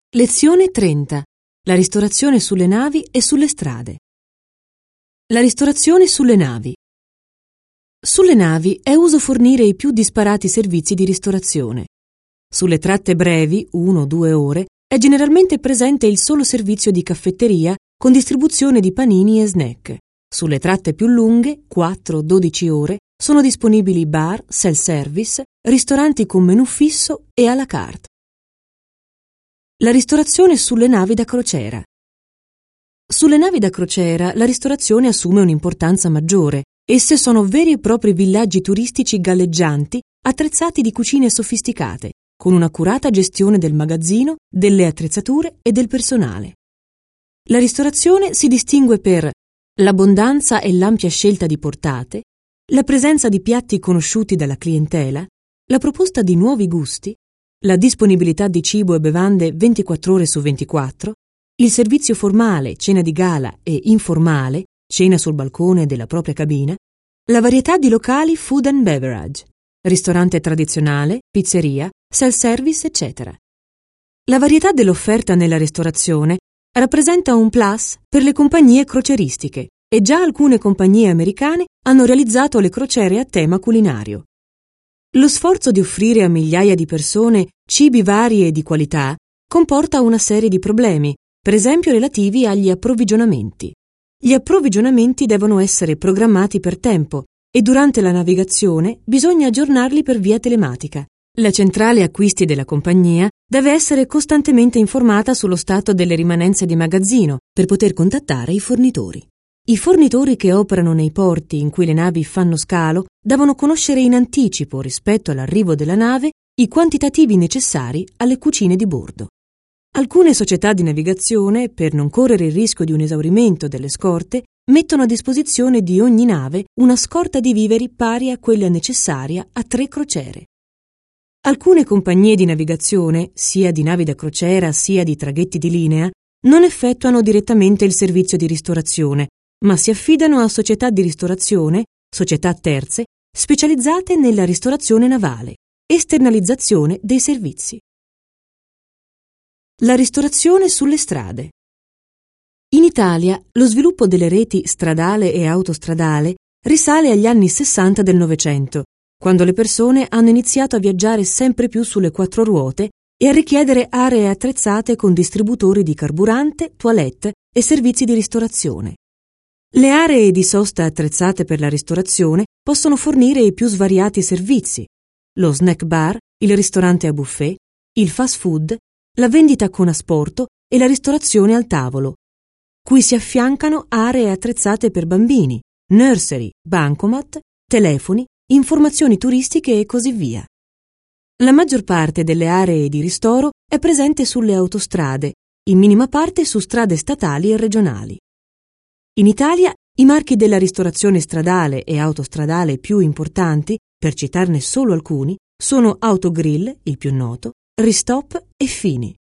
Lezione 30. La ristorazione sulle navi e sulle strade. La ristorazione sulle navi. Sulle navi è uso fornire i più disparati servizi di ristorazione. Sulle tratte brevi, 1-2 ore, è generalmente presente il solo servizio di caffetteria con distribuzione di panini e snack. Sulle tratte più lunghe, 4-12 ore, sono disponibili bar, self-service, ristoranti con menù fisso e à la carte. La ristorazione sulle navi da crociera. Sulle navi da crociera la ristorazione assume un'importanza maggiore. Esse sono veri e propri villaggi turistici galleggianti attrezzati di cucine sofisticate, con un'accurata gestione del magazzino, delle attrezzature e del personale. La ristorazione si distingue per l'abbondanza e l'ampia scelta di portate, la presenza di piatti conosciuti dalla clientela, la proposta di nuovi gusti, la disponibilità di cibo e bevande 24 ore su 24, il servizio formale, cena di gala, e informale, cena sul balcone della propria cabina, la varietà di locali food and beverage, ristorante tradizionale, pizzeria, self-service, eccetera. La varietà dell'offerta nella ristorazione rappresenta un plus per le compagnie crocieristiche e già alcune compagnie americane hanno realizzato le crociere a tema culinario. Lo sforzo di offrire a migliaia di persone cibi vari e di qualità comporta una serie di problemi, per esempio relativi agli approvvigionamenti. Gli approvvigionamenti devono essere programmati per tempo e durante la navigazione bisogna aggiornarli per via telematica. La centrale acquisti della compagnia deve essere costantemente informata sullo stato delle rimanenze di magazzino per poter contattare i fornitori. I fornitori che operano nei porti in cui le navi fanno scalo devono conoscere in anticipo rispetto all'arrivo della nave i quantitativi necessari alle cucine di bordo. Alcune società di navigazione, per non correre il rischio di un esaurimento delle scorte, mettono a disposizione di ogni nave una scorta di viveri pari a quella necessaria a 3 crociere. Alcune compagnie di navigazione, sia di navi da crociera sia di traghetti di linea, non effettuano direttamente il servizio di ristorazione, ma si affidano a società di ristorazione, società terze, specializzate nella ristorazione navale, esternalizzazione dei servizi. La ristorazione sulle strade. In Italia lo sviluppo delle reti stradale e autostradale risale agli anni 60 del Novecento, quando le persone hanno iniziato a viaggiare sempre più sulle 4 ruote e a richiedere aree attrezzate con distributori di carburante, toilette e servizi di ristorazione. Le aree di sosta attrezzate per la ristorazione possono fornire i più svariati servizi: lo snack bar, il ristorante a buffet, il fast food, la vendita con asporto e la ristorazione al tavolo, cui si affiancano aree attrezzate per bambini, nursery, bancomat, telefoni, informazioni turistiche e così via. La maggior parte delle aree di ristoro è presente sulle autostrade, in minima parte su strade statali e regionali. In Italia i marchi della ristorazione stradale e autostradale più importanti, per citarne solo alcuni, sono Autogrill, il più noto, Ristop e Fini.